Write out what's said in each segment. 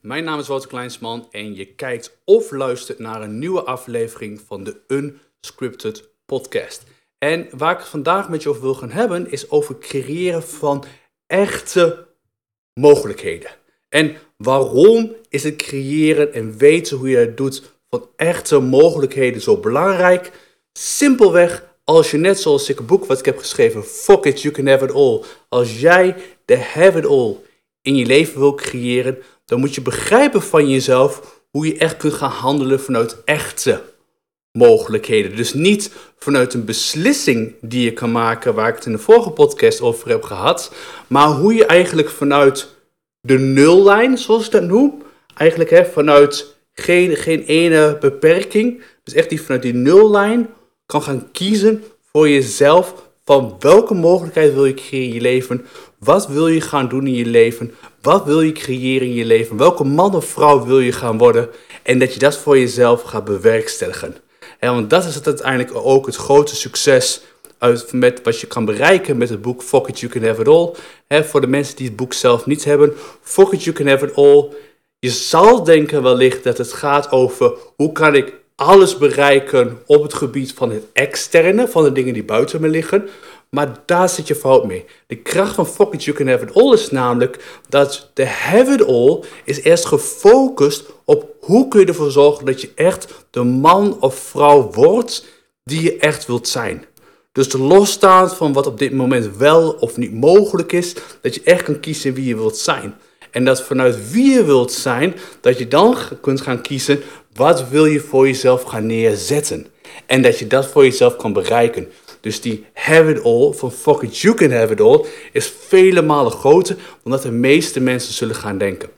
Mijn naam is Wouter Kleinsman en je kijkt of luistert naar een nieuwe aflevering van de Unscripted Podcast. En waar ik het vandaag met je over wil gaan hebben is over het creëren van echte mogelijkheden. En waarom is het creëren en weten hoe je dat doet van echte mogelijkheden zo belangrijk? Simpelweg, als je net zoals ik een boek wat ik heb geschreven, Fuck It, You Can Have It All. Als jij de have it all in je leven wil creëren, dan moet je begrijpen van jezelf hoe je echt kunt gaan handelen vanuit echte mogelijkheden. Dus niet vanuit een beslissing die je kan maken, waar ik het in de vorige podcast over heb gehad, maar hoe je eigenlijk vanuit de nullijn, zoals ik dat noem, eigenlijk vanuit geen ene beperking, dus echt die vanuit die nullijn kan gaan kiezen voor jezelf van welke mogelijkheid wil je creëren in je leven, wat wil je gaan doen in je leven, wat wil je creëren in je leven, welke man of vrouw wil je gaan worden en dat je dat voor jezelf gaat bewerkstelligen. Want dat is het uiteindelijk ook het grote succes met wat je kan bereiken met het boek Fuck It, You Can Have It All. Voor de mensen die het boek zelf niet hebben, Fuck It, You Can Have It All. Je zal denken wellicht dat het gaat over hoe kan ik alles bereiken op het gebied van het externe, van de dingen die buiten me liggen. Maar daar zit je fout mee. De kracht van Fuck It, You Can Have It All is namelijk dat de have it all is eerst gefocust op hoe kun je ervoor zorgen dat je echt de man of vrouw wordt die je echt wilt zijn. Dus losstaand van wat op dit moment wel of niet mogelijk is, dat je echt kan kiezen wie je wilt zijn. En dat vanuit wie je wilt zijn, dat je dan kunt gaan kiezen wat wil je voor jezelf gaan neerzetten. En dat je dat voor jezelf kan bereiken. Dus die have it all van Fuck It, You Can Have It All is vele malen groter dan dat de meeste mensen zullen gaan denken.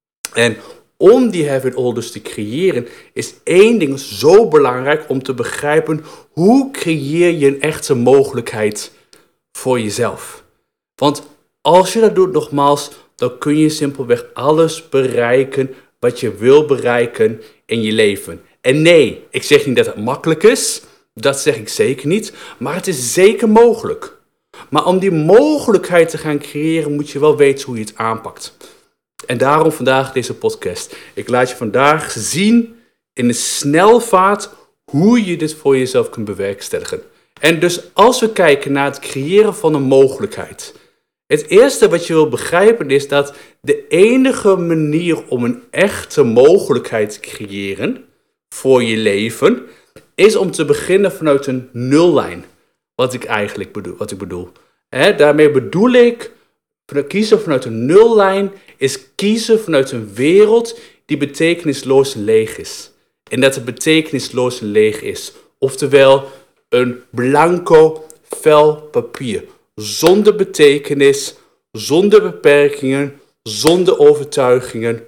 En om die have it all dus te creëren is één ding zo belangrijk om te begrijpen hoe creëer je een echte mogelijkheid voor jezelf. Want als je dat doet nogmaals, dan kun je simpelweg alles bereiken wat je wil bereiken in je leven. En nee, ik zeg niet dat het makkelijk is. Dat zeg ik zeker niet, maar het is zeker mogelijk. Maar om die mogelijkheid te gaan creëren, moet je wel weten hoe je het aanpakt. En daarom vandaag deze podcast. Ik laat je vandaag zien in de snelvaart hoe je dit voor jezelf kunt bewerkstelligen. En dus als we kijken naar het creëren van een mogelijkheid. Het eerste wat je wil begrijpen is dat de enige manier om een echte mogelijkheid te creëren voor je leven is om te beginnen vanuit een nullijn. Wat ik bedoel. Daarmee bedoel ik, kiezen vanuit een nullijn is kiezen vanuit een wereld die betekenisloos en leeg is. En dat het betekenisloos en leeg is. Oftewel een blanco vel papier. Zonder betekenis, zonder beperkingen, zonder overtuigingen.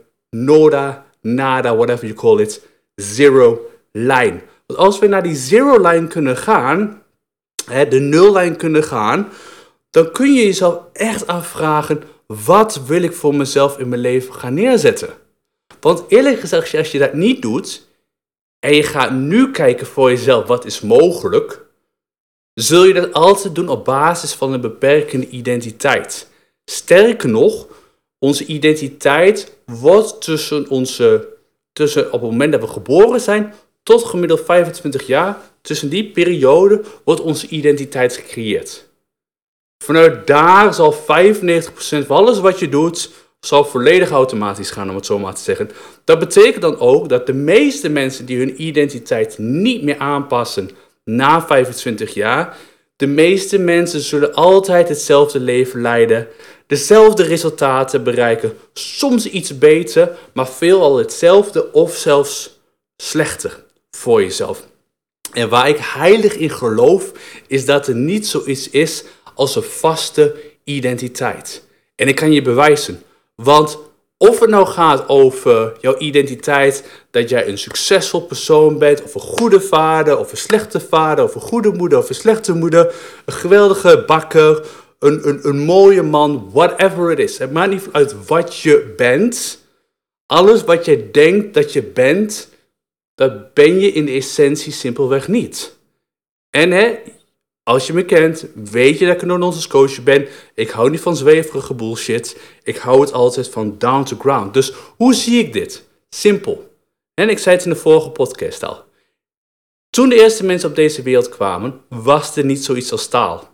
Nada, whatever you call it. Zero line. Want als we naar die zero line kunnen gaan, de nullijn kunnen gaan, dan kun je jezelf echt afvragen, wat wil ik voor mezelf in mijn leven gaan neerzetten? Want eerlijk gezegd, als je dat niet doet, en je gaat nu kijken voor jezelf, wat is mogelijk, zul je dat altijd doen op basis van een beperkende identiteit. Sterker nog, onze identiteit wordt tussen op het moment dat we geboren zijn, tot gemiddeld 25 jaar, tussen die periode wordt onze identiteit gecreëerd. Vanuit daar zal 95% van alles wat je doet, zal volledig automatisch gaan, om het zo maar te zeggen. Dat betekent dan ook dat de meeste mensen die hun identiteit niet meer aanpassen na 25 jaar, de meeste mensen zullen altijd hetzelfde leven leiden, dezelfde resultaten bereiken, soms iets beter, maar veelal hetzelfde of zelfs slechter voor jezelf. En waar ik heilig in geloof, is dat er niet zoiets is als een vaste identiteit. En ik kan je bewijzen, want of het nou gaat over jouw identiteit, dat jij een succesvol persoon bent, of een goede vader, of een slechte vader, of een goede moeder, of een slechte moeder, een geweldige bakker, een mooie man, whatever it is. Het maakt niet uit wat je bent. Alles wat je denkt dat je bent, dat ben je in de essentie simpelweg niet. En Als je me kent, weet je dat ik een no-nonsense coach ben. Ik hou niet van zweverige bullshit. Ik hou het altijd van down to ground. Dus hoe zie ik dit? Simpel. En ik zei het in de vorige podcast al. Toen de eerste mensen op deze wereld kwamen, was er niet zoiets als taal.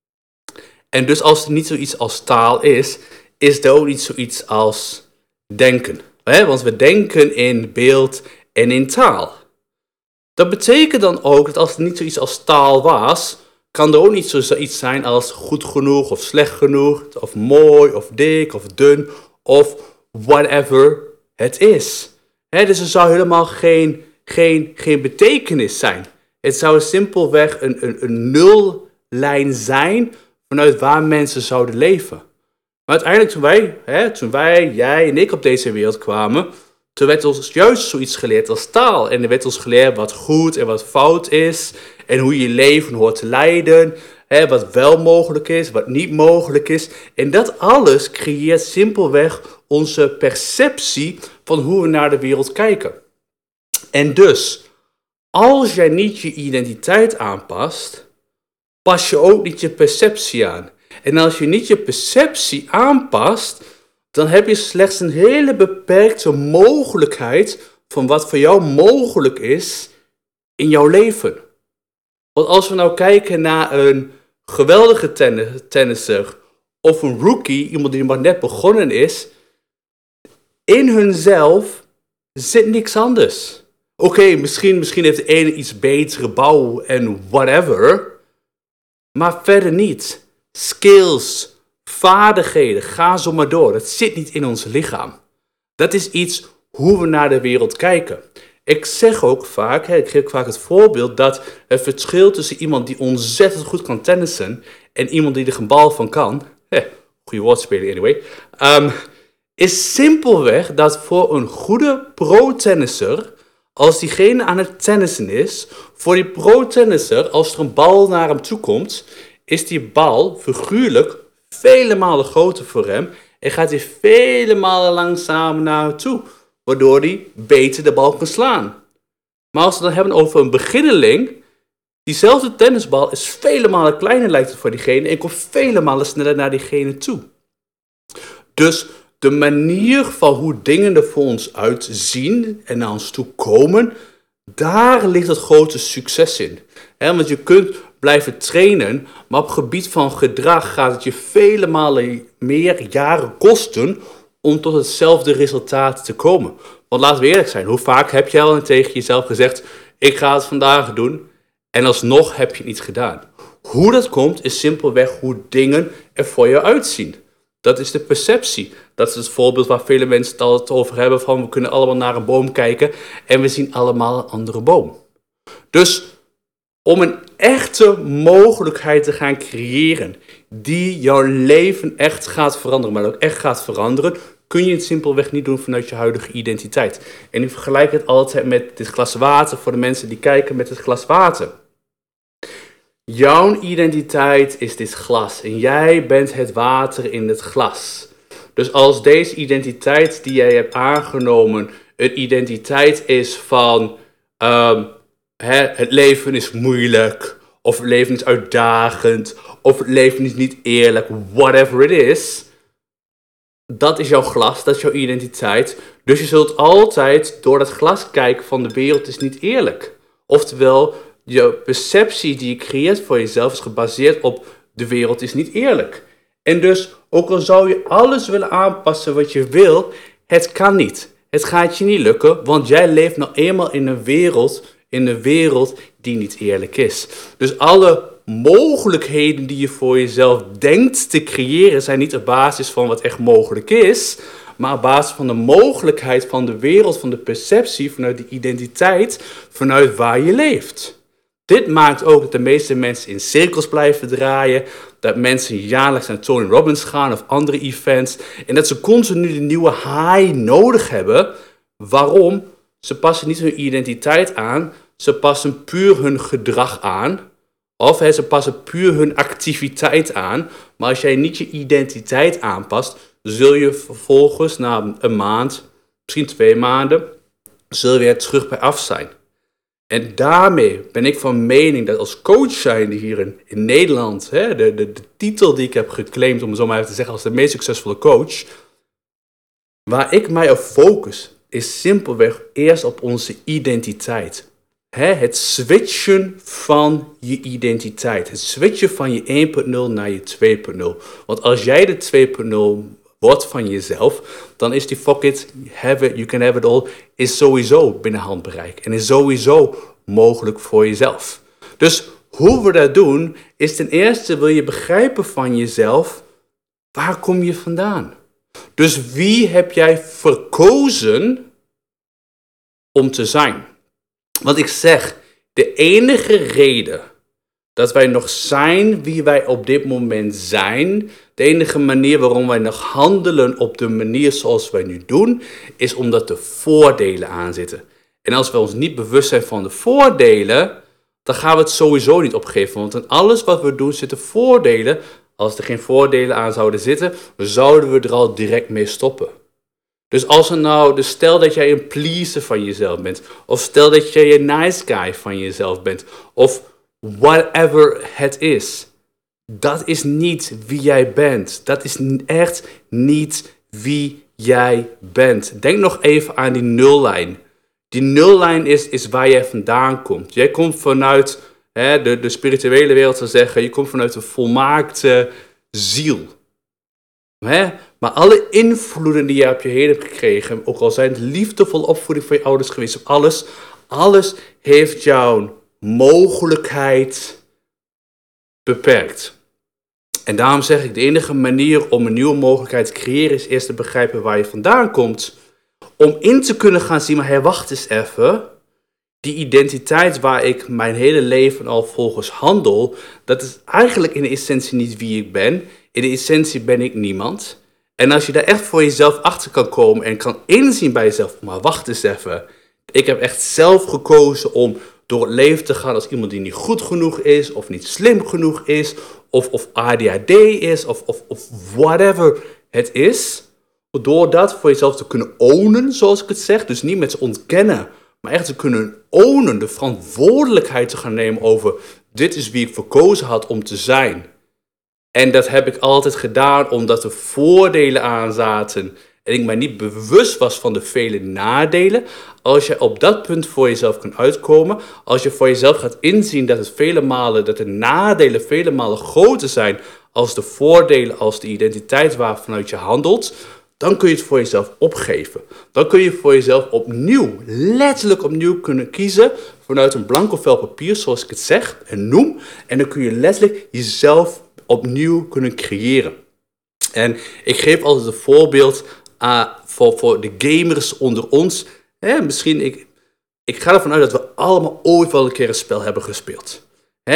En dus als er niet zoiets als taal is er ook niet zoiets als denken. Want we denken in beeld en in taal. Dat betekent dan ook dat als er niet zoiets als taal was, kan er ook niet zoiets zijn als goed genoeg of slecht genoeg, of mooi of dik of dun of whatever het is. Dus er zou helemaal geen betekenis zijn. Het zou simpelweg een nullijn zijn vanuit waar mensen zouden leven. Maar uiteindelijk toen wij, jij en ik op deze wereld kwamen, toen werd ons juist zoiets geleerd als taal. En er werd ons geleerd wat goed en wat fout is. En hoe je leven hoort te leiden. Wat wel mogelijk is, wat niet mogelijk is. En dat alles creëert simpelweg onze perceptie van hoe we naar de wereld kijken. En dus, als jij niet je identiteit aanpast, pas je ook niet je perceptie aan. En als je niet je perceptie aanpast, dan heb je slechts een hele beperkte mogelijkheid van wat voor jou mogelijk is in jouw leven. Want als we nou kijken naar een geweldige tennisser of een rookie, iemand die maar net begonnen is, in hunzelf zit niks anders. Oké, misschien heeft de ene iets betere bouw en whatever, maar verder niet. Skills, vaardigheden, ga zo maar door. Dat zit niet in ons lichaam. Dat is iets hoe we naar de wereld kijken. Ik zeg ook vaak, ik geef vaak het voorbeeld dat het verschil tussen iemand die ontzettend goed kan tennissen en iemand die er geen bal van kan, goede woordspeling anyway, is simpelweg dat voor een goede pro-tennisser, als diegene aan het tennissen is, voor die pro-tennisser, als er een bal naar hem toe komt, is die bal figuurlijk vele malen groter voor hem en gaat hij vele malen langzamer naar hem toe, waardoor hij beter de bal kan slaan. Maar als we het dan hebben over een beginneling, diezelfde tennisbal is vele malen kleiner lijkt het voor diegene en komt vele malen sneller naar diegene toe. Dus de manier van hoe dingen er voor ons uitzien en naar ons toe komen, daar ligt het grote succes in. Want je kunt blijven trainen, maar op het gebied van gedrag gaat het je vele malen meer jaren kosten om tot hetzelfde resultaat te komen. Want laten we eerlijk zijn, hoe vaak heb je al tegen jezelf gezegd, ik ga het vandaag doen, en alsnog heb je het niet gedaan. Hoe dat komt is simpelweg hoe dingen er voor je uitzien. Dat is de perceptie. Dat is het voorbeeld waar vele mensen het altijd over hebben van we kunnen allemaal naar een boom kijken en we zien allemaal een andere boom. Dus om een echte mogelijkheid te gaan creëren die jouw leven echt gaat veranderen, maar ook echt gaat veranderen, kun je het simpelweg niet doen vanuit je huidige identiteit. En ik vergelijk het altijd met dit glas water voor de mensen die kijken met het glas water. Jouw identiteit is dit glas en jij bent het water in het glas. Dus als deze identiteit die jij hebt aangenomen een identiteit is van het leven is moeilijk, of het leven is uitdagend, of het leven is niet eerlijk, whatever it is, dat is jouw glas, dat is jouw identiteit. Dus je zult altijd door dat glas kijken van de wereld is niet eerlijk. Oftewel, je perceptie die je creëert voor jezelf is gebaseerd op de wereld is niet eerlijk. En dus, ook al zou je alles willen aanpassen wat je wil, het kan niet. Het gaat je niet lukken, want jij leeft nou eenmaal in een wereld die niet eerlijk is. Dus alle mogelijkheden die je voor jezelf denkt te creëren zijn niet op basis van wat echt mogelijk is, maar op basis van de mogelijkheid van de wereld, van de perceptie, vanuit de identiteit, vanuit waar je leeft. Dit maakt ook dat de meeste mensen in cirkels blijven draaien, dat mensen jaarlijks naar Tony Robbins gaan of andere events en dat ze continu de nieuwe high nodig hebben. Waarom? Ze passen niet hun identiteit aan, ze passen puur hun gedrag aan. Of ze passen puur hun activiteit aan. Maar als jij niet je identiteit aanpast, zul je vervolgens na een maand, misschien 2 maanden, zul je weer terug bij af zijn. En daarmee ben ik van mening dat als coach zijnde hier in Nederland, de titel die ik heb geclaimd, om het zo maar even te zeggen, als de meest succesvolle coach, waar ik mij op focus, is simpelweg eerst op onze identiteit. Het switchen van je identiteit. Het switchen van je 1.0 naar je 2.0. Want als jij de 2.0 wordt van jezelf, dan is die fuck it, you can have it all, is sowieso binnen handbereik. En is sowieso mogelijk voor jezelf. Dus hoe we dat doen, is ten eerste wil je begrijpen van jezelf, waar kom je vandaan? Dus wie heb jij verkozen om te zijn? Want ik zeg, de enige reden dat wij nog zijn wie wij op dit moment zijn, de enige manier waarom wij nog handelen op de manier zoals wij nu doen, is omdat er voordelen aan zitten. En als we ons niet bewust zijn van de voordelen, dan gaan we het sowieso niet opgeven. Want in alles wat we doen zitten voordelen. Als er geen voordelen aan zouden zitten, zouden we er al direct mee stoppen. Dus als er nou, dus stel dat jij een pleaser van jezelf bent, of stel dat jij een nice guy van jezelf bent, of whatever het is, dat is niet wie jij bent. Dat is echt niet wie jij bent. Denk nog even aan die nullijn. Die nullijn is waar jij vandaan komt. Jij komt vanuit de spirituele wereld, zou zeggen, je komt vanuit een volmaakte ziel. Maar alle invloeden die je op je heen hebt gekregen, ook al zijn het liefdevolle opvoeding van je ouders geweest, alles heeft jouw mogelijkheid beperkt. En daarom zeg ik, de enige manier om een nieuwe mogelijkheid te creëren is eerst te begrijpen waar je vandaan komt. Om in te kunnen gaan zien, maar wacht eens even. Die identiteit waar ik mijn hele leven al volgens handel, dat is eigenlijk in de essentie niet wie ik ben. In de essentie ben ik niemand. En als je daar echt voor jezelf achter kan komen en kan inzien bij jezelf, maar wacht eens even. Ik heb echt zelf gekozen om door het leven te gaan als iemand die niet goed genoeg is, of niet slim genoeg is, of ADHD is, of whatever het is. Door dat voor jezelf te kunnen ownen, zoals ik het zeg, dus niet met ze ontkennen, maar echt te kunnen ownen, de verantwoordelijkheid te gaan nemen over, dit is wie ik verkozen had om te zijn. En dat heb ik altijd gedaan omdat er voordelen aan zaten en ik mij niet bewust was van de vele nadelen. Als je op dat punt voor jezelf kunt uitkomen, als je voor jezelf gaat inzien dat de nadelen vele malen groter zijn als de voordelen, als de identiteit waarvanuit je handelt, dan kun je het voor jezelf opgeven. Dan kun je voor jezelf opnieuw, letterlijk opnieuw kunnen kiezen vanuit een blanco vel papier, zoals ik het zeg en noem. En dan kun je letterlijk jezelf opnieuw kunnen creëren. En ik geef altijd een voorbeeld voor de gamers onder ons. Misschien, ik ga ervan uit dat we allemaal ooit wel een keer een spel hebben gespeeld.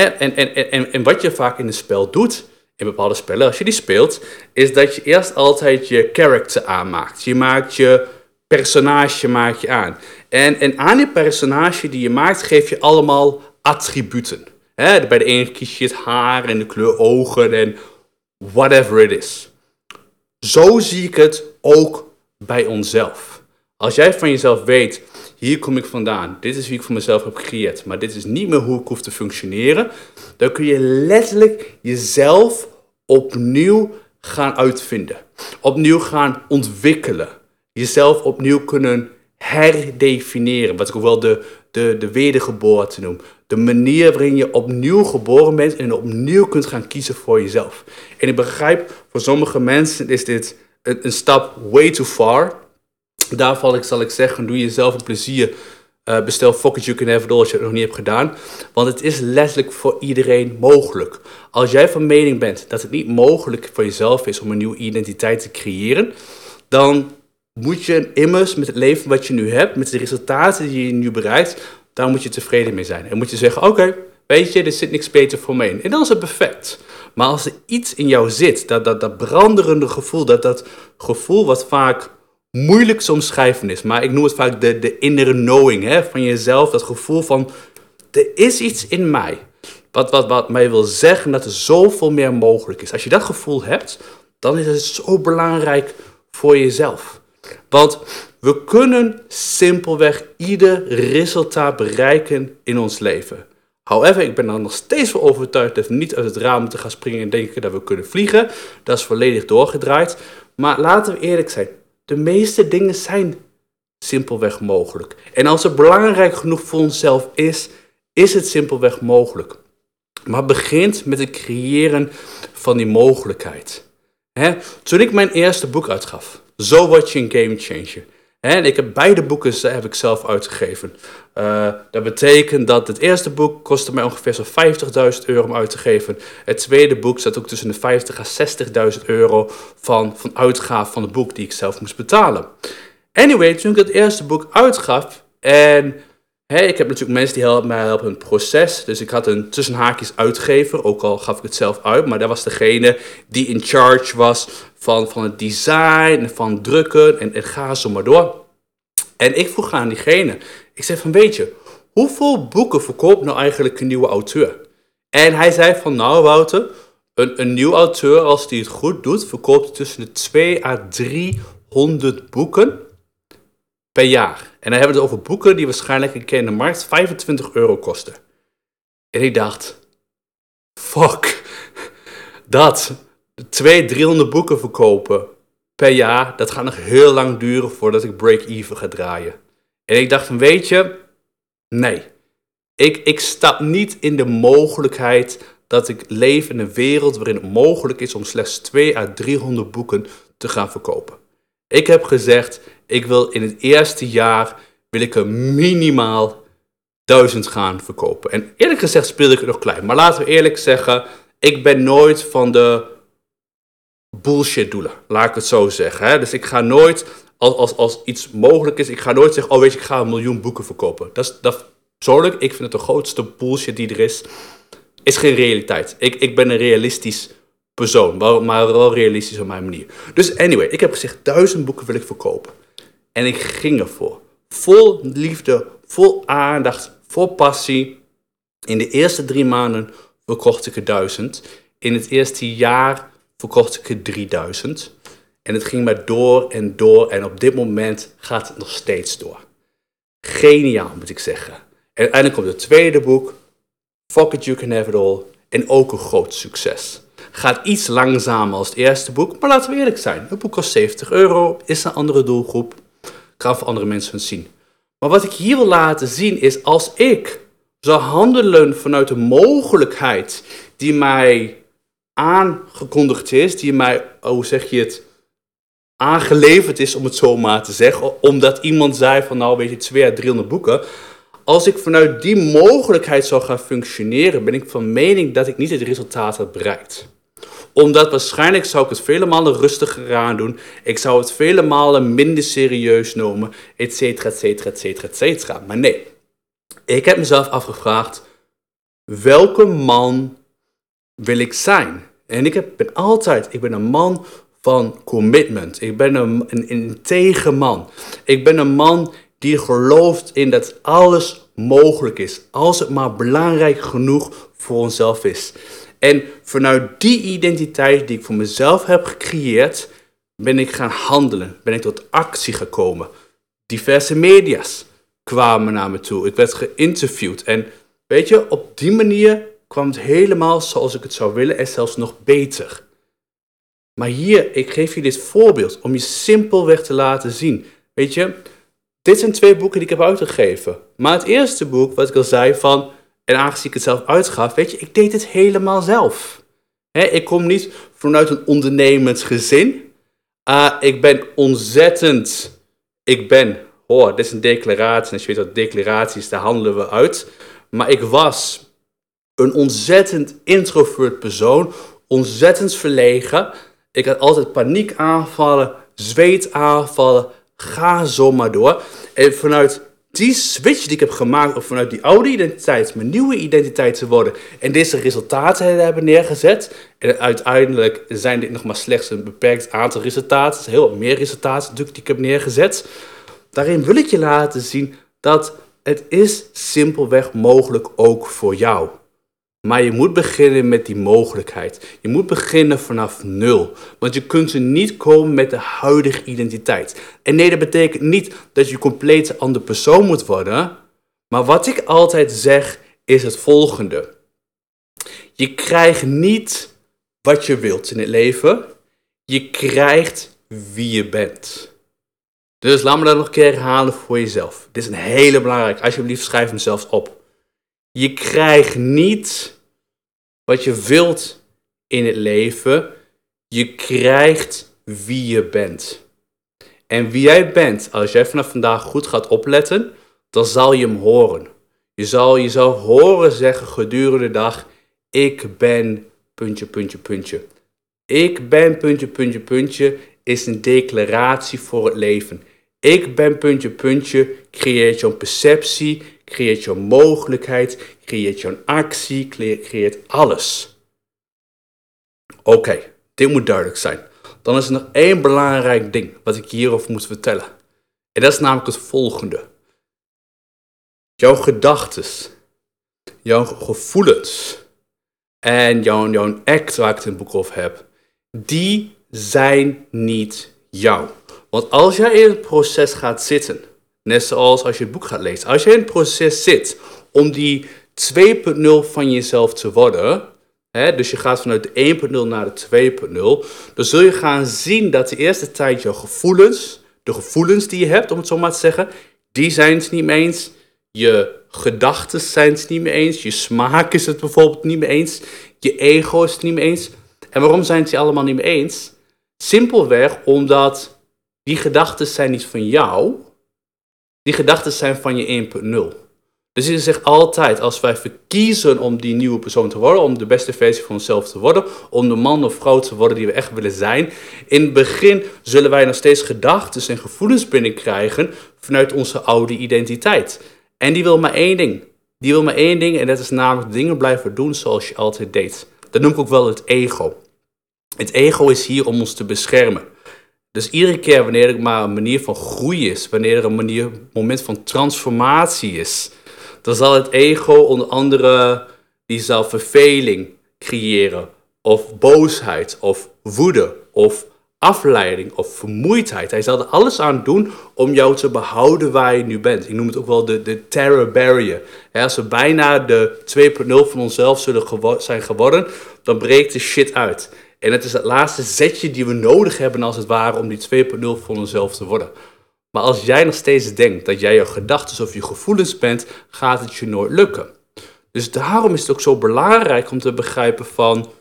En wat je vaak in een spel doet, in bepaalde spellen, als je die speelt, is dat je eerst altijd je character aanmaakt. Je maakt je personage aan. En aan die personage die je maakt, geef je allemaal attributen. Bij de ene kies je het haar en de kleur ogen en whatever it is. Zo zie ik het ook bij onszelf. Als jij van jezelf weet, hier kom ik vandaan, dit is wie ik voor mezelf heb gecreëerd, maar dit is niet meer hoe ik hoef te functioneren, dan kun je letterlijk jezelf opnieuw gaan uitvinden. Opnieuw gaan ontwikkelen. Jezelf opnieuw kunnen herdefiniëren, wat ik ook wel de wedergeboorte noem. De manier waarin je opnieuw geboren bent en opnieuw kunt gaan kiezen voor jezelf. En ik begrijp, voor sommige mensen is dit een stap way too far. Daarvan zal ik zeggen, doe jezelf een plezier. Bestel Fuck It, You Can Have It All als je het nog niet hebt gedaan. Want het is letterlijk voor iedereen mogelijk. Als jij van mening bent dat het niet mogelijk voor jezelf is om een nieuwe identiteit te creëren, dan moet je immers met het leven wat je nu hebt, met de resultaten die je nu bereikt, daar moet je tevreden mee zijn. En moet je zeggen, oké, weet je, er zit niks beter voor me in. En dan is het perfect. Maar als er iets in jou zit, dat branderende gevoel, dat gevoel wat vaak moeilijk te omschrijven is, maar ik noem het vaak de innere knowing van jezelf, dat gevoel van, er is iets in mij, wat mij wil zeggen dat er zoveel meer mogelijk is. Als je dat gevoel hebt, dan is het zo belangrijk voor jezelf. Want We kunnen simpelweg ieder resultaat bereiken in ons leven. However, ik ben er nog steeds van overtuigd dat we niet uit het raam moeten gaan springen en denken dat we kunnen vliegen. Dat is volledig doorgedraaid. Maar laten we eerlijk zijn, de meeste dingen zijn simpelweg mogelijk. En als het belangrijk genoeg voor onszelf is het simpelweg mogelijk. Maar het begint met het creëren van die mogelijkheid. Toen ik mijn eerste boek uitgaf, Zo word je een game changer. En ik heb beide boeken heb ik zelf uitgegeven. Dat betekent dat het eerste boek kostte mij ongeveer zo'n €50.000 om uit te geven. Het tweede boek zat ook tussen de €50.000 à €60.000 van uitgaven van het boek die ik zelf moest betalen. Anyway, toen ik het eerste boek uitgaf en ik heb natuurlijk mensen die mij helpen in het proces. Dus ik had een tussenhaakjes uitgever, ook al gaf ik het zelf uit. Maar dat was degene die in charge was van het design, van drukken en ga zo maar door. En ik vroeg aan diegene, ik zei van weet je, hoeveel boeken verkoopt nou eigenlijk een nieuwe auteur? En hij zei van nou Wouter, een nieuwe auteur als die het goed doet, verkoopt tussen de 200 à 300 boeken per jaar. En dan hebben we het over boeken die waarschijnlijk een keer in de markt €25 kosten. En ik dacht, fuck, dat 200-300 boeken verkopen per jaar, dat gaat nog heel lang duren voordat ik break-even ga draaien. En ik dacht van weet je, nee, ik stap niet in de mogelijkheid dat ik leef in een wereld waarin het mogelijk is om slechts 200 à 300 boeken te gaan verkopen. Ik heb gezegd, ik wil in het eerste jaar wil ik er minimaal 1000 gaan verkopen. En eerlijk gezegd speelde ik het nog klein. Maar laten we eerlijk zeggen, ik ben nooit van de bullshit doelen. Laat ik het zo zeggen. Dus ik ga nooit, als iets mogelijk is, ik ga nooit zeggen, oh weet je, ik ga 1 miljoen boeken verkopen. Dat persoonlijk, ik vind het de grootste bullshit die er is geen realiteit. Ik ben een realistisch persoon, maar wel realistisch op mijn manier. Dus anyway, ik heb gezegd 1000 boeken wil ik verkopen. En ik ging ervoor. Vol liefde, vol aandacht, vol passie. In de eerste 3 maanden verkocht ik er 1000. In het eerste jaar verkocht ik er 3000. En het ging maar door en door. En op dit moment gaat het nog steeds door. Geniaal, moet ik zeggen. En uiteindelijk komt het tweede boek. Fuck it, you can have it all. En ook een groot succes. Gaat iets langzamer als het eerste boek. Maar laten we eerlijk zijn. Het boek kost €70. Is een andere doelgroep. Kan voor andere mensen het zien. Maar wat ik hier wil laten zien is, als ik zou handelen vanuit de mogelijkheid die mij aangekondigd is, die mij, hoe zeg je het, aangeleverd is, om het zo maar te zeggen, omdat iemand zei van nou weet je, 200 à 300 boeken. Als ik vanuit die mogelijkheid zou gaan functioneren, ben ik van mening dat ik niet het resultaat had bereikt. Omdat waarschijnlijk zou ik het vele malen rustiger aan doen. Ik zou het vele malen minder serieus nemen. Et cetera, et cetera, et cetera, et cetera. Maar nee. Ik heb mezelf afgevraagd. Welke man wil ik zijn? En ik ben een man van commitment. Ik ben een integer man. Ik ben een man die gelooft in dat alles mogelijk is. Als het maar belangrijk genoeg voor onszelf is. En vanuit die identiteit die ik voor mezelf heb gecreëerd, ben ik gaan handelen. Ben ik tot actie gekomen. Diverse media's kwamen naar me toe. Ik werd geïnterviewd. En weet je, op die manier kwam het helemaal zoals ik het zou willen en zelfs nog beter. Maar hier, ik geef je dit voorbeeld om je simpelweg te laten zien. Weet je, dit zijn 2 boeken die ik heb uitgegeven. Maar het eerste boek, wat ik al zei van, en aangezien ik het zelf uitgaf, weet je, ik deed het helemaal zelf. Ik kom niet vanuit een ondernemend gezin. Ik ben ontzettend, dit is een declaratie, en als je weet wat declaraties, daar handelen we uit. Maar ik was een ontzettend introvert persoon, ontzettend verlegen. Ik had altijd paniekaanvallen, zweetaanvallen, ga zo maar door. En vanuit die switch die ik heb gemaakt, of vanuit die oude identiteit, mijn nieuwe identiteit te worden, en deze resultaten hebben neergezet, en uiteindelijk zijn dit nog maar slechts een beperkt aantal resultaten, heel wat meer resultaten natuurlijk die ik heb neergezet. Daarin wil ik je laten zien dat het is simpelweg mogelijk ook voor jou. Maar je moet beginnen met die mogelijkheid. Je moet beginnen vanaf 0. Want je kunt er niet komen met de huidige identiteit. En nee, dat betekent niet dat je compleet een andere persoon moet worden. Maar wat ik altijd zeg is het volgende. Je krijgt niet wat je wilt in het leven. Je krijgt wie je bent. Dus laat me dat nog een keer herhalen voor jezelf. Dit is een hele belangrijke. Alsjeblieft, schrijf hem zelfs op. Je krijgt niet wat je wilt in het leven. Je krijgt wie je bent. En wie jij bent, als jij vanaf vandaag goed gaat opletten, dan zal je hem horen. Je zal jezelf horen zeggen gedurende de dag, ik ben ... Ik ben ... is een declaratie voor het leven. Ik ben ... creëert jouw perceptie, creëert jouw mogelijkheid, creëert jouw actie, creëert alles. Oké, dit moet duidelijk zijn. Dan is er nog één belangrijk ding wat ik hierover moet vertellen. En dat is namelijk het volgende. Jouw gedachtes, jouw gevoelens en jouw act waar ik het in het boek over heb, die zijn niet jou. Want als jij in het proces gaat zitten, net zoals als je het boek gaat lezen, als jij in het proces zit om die 2.0 van jezelf te worden, dus je gaat vanuit de 1.0 naar de 2.0, dan zul je gaan zien dat de eerste tijd jouw gevoelens, de gevoelens die je hebt, om het zo maar te zeggen, die zijn het niet mee eens. Je gedachten zijn het niet mee eens. Je smaak is het bijvoorbeeld niet mee eens. Je ego is het niet mee eens. En waarom zijn het die allemaal niet mee eens? Simpelweg omdat die gedachten zijn niet van jou. Die gedachten zijn van je 1.0. Dus je zegt altijd, als wij verkiezen om die nieuwe persoon te worden, om de beste versie van onszelf te worden, om de man of vrouw te worden die we echt willen zijn, in het begin zullen wij nog steeds gedachten en gevoelens binnenkrijgen vanuit onze oude identiteit. En die wil maar één ding. Die wil maar één ding en dat is namelijk dingen blijven doen zoals je altijd deed. Dat noem ik ook wel het ego. Het ego is hier om ons te beschermen. Dus iedere keer wanneer er maar een manier van groei is, wanneer er een moment van transformatie is, dan zal het ego onder andere, die zal verveling creëren, of boosheid, of woede, of afleiding, of vermoeidheid. Hij zal er alles aan doen om jou te behouden waar je nu bent. Ik noem het ook wel de terror barrier. Als we bijna de 2.0 van onszelf zijn geworden, dan breekt de shit uit. En het is het laatste zetje die we nodig hebben als het ware om die 2.0 van onszelf te worden. Maar als jij nog steeds denkt dat jij je gedachten of je gevoelens bent, gaat het je nooit lukken. Dus daarom is het ook zo belangrijk om te begrijpen van,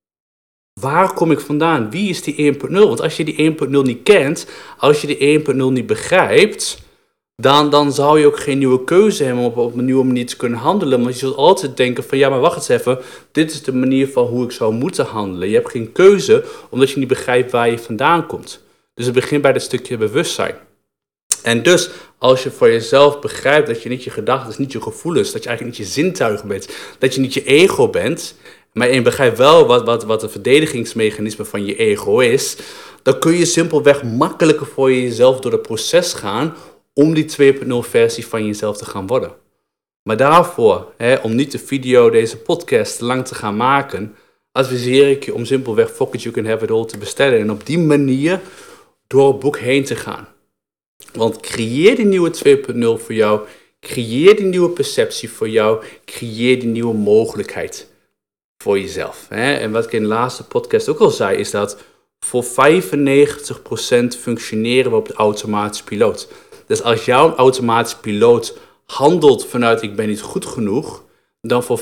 waar kom ik vandaan? Wie is die 1.0? Want als je die 1.0 niet kent, als je die 1.0 niet begrijpt, dan zou je ook geen nieuwe keuze hebben om op een nieuwe manier te kunnen handelen. Want je zult altijd denken van, ja, maar wacht eens even, dit is de manier van hoe ik zou moeten handelen. Je hebt geen keuze, omdat je niet begrijpt waar je vandaan komt. Dus het begint bij dat stukje bewustzijn. En dus, als je voor jezelf begrijpt dat je niet je gedachten, niet je gevoelens, dat je eigenlijk niet je zintuigen bent, dat je niet je ego bent, maar je begrijpt wel wat de verdedigingsmechanisme van je ego is, dan kun je simpelweg makkelijker voor jezelf door het proces gaan om die 2.0 versie van jezelf te gaan worden. Maar daarvoor, om niet de video, deze podcast te lang te gaan maken, adviseer ik je om simpelweg Fuck It You Can Have It All te bestellen en op die manier door het boek heen te gaan. Want creëer die nieuwe 2.0 voor jou, creëer die nieuwe perceptie voor jou, creëer die nieuwe mogelijkheid voor jezelf. En wat ik in de laatste podcast ook al zei, is dat voor 95% functioneren we op de automatische piloot. Dus als jouw automatische piloot handelt vanuit ik ben niet goed genoeg, dan voor 95%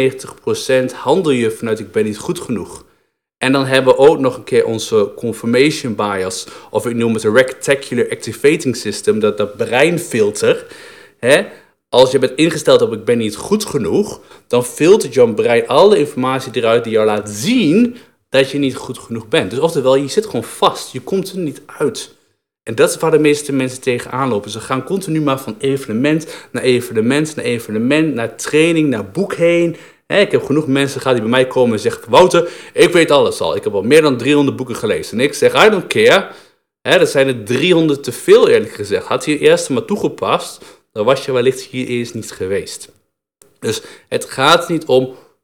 handel je vanuit ik ben niet goed genoeg. En dan hebben we ook nog een keer onze confirmation bias, of ik noem het een Reticular Activating System, dat breinfilter. Als je bent ingesteld op ik ben niet goed genoeg, dan filtert jouw brein alle informatie eruit die jou laat zien dat je niet goed genoeg bent. Dus oftewel, je zit gewoon vast, je komt er niet uit. En dat is waar de meeste mensen tegenaan lopen. Ze gaan continu maar van evenement naar evenement, naar evenement, naar training, naar boek heen. Ik heb genoeg mensen gehad die bij mij komen en zeggen, Wouter, ik weet alles al. Ik heb al meer dan 300 boeken gelezen. En ik zeg, I don't care. Dat zijn er 300 te veel, eerlijk gezegd. Had je eerst maar toegepast, dan was je wellicht hier eerst niet geweest. Dus het gaat niet om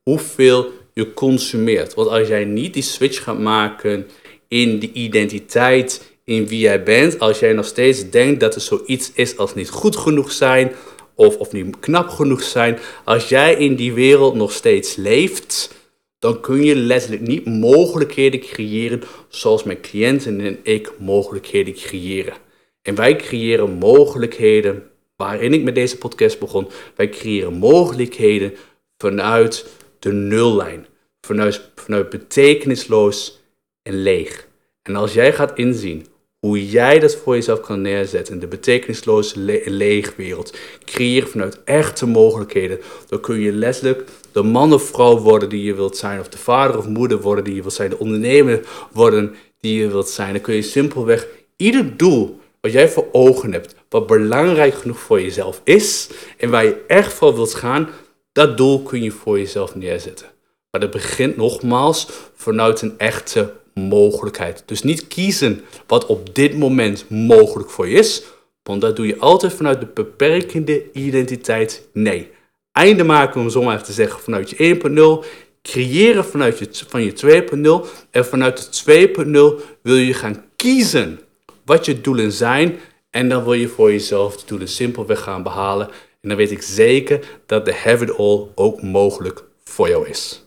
hoeveel je consumeert. Want als jij niet die switch gaat maken in die identiteit, in wie jij bent, als jij nog steeds denkt dat er zoiets is als niet goed genoeg zijn of niet knap genoeg zijn, als jij in die wereld nog steeds leeft, dan kun je letterlijk niet mogelijkheden creëren zoals mijn cliënten en ik mogelijkheden creëren. En wij creëren mogelijkheden, waarin ik met deze podcast begon, wij creëren mogelijkheden vanuit de nullijn. Vanuit betekenisloos en leeg. En als jij gaat inzien hoe jij dat voor jezelf kan neerzetten in de betekenisloze leegwereld, creëren vanuit echte mogelijkheden, dan kun je letterlijk de man of vrouw worden die je wilt zijn, of de vader of moeder worden die je wilt zijn, de ondernemer worden die je wilt zijn. Dan kun je simpelweg ieder doel wat jij voor ogen hebt, wat belangrijk genoeg voor jezelf is en waar je echt voor wilt gaan, dat doel kun je voor jezelf neerzetten. Maar dat begint nogmaals vanuit een echte mogelijkheid. Dus niet kiezen wat op dit moment mogelijk voor je is, want dat doe je altijd vanuit de beperkende identiteit. Nee, einde maken om zo maar even te zeggen vanuit je 1.0, creëren van je 2.0 en vanuit de 2.0 wil je gaan kiezen wat je doelen zijn en dan wil je voor jezelf de doelen simpelweg gaan behalen. En dan weet ik zeker dat de Have It All ook mogelijk voor jou is.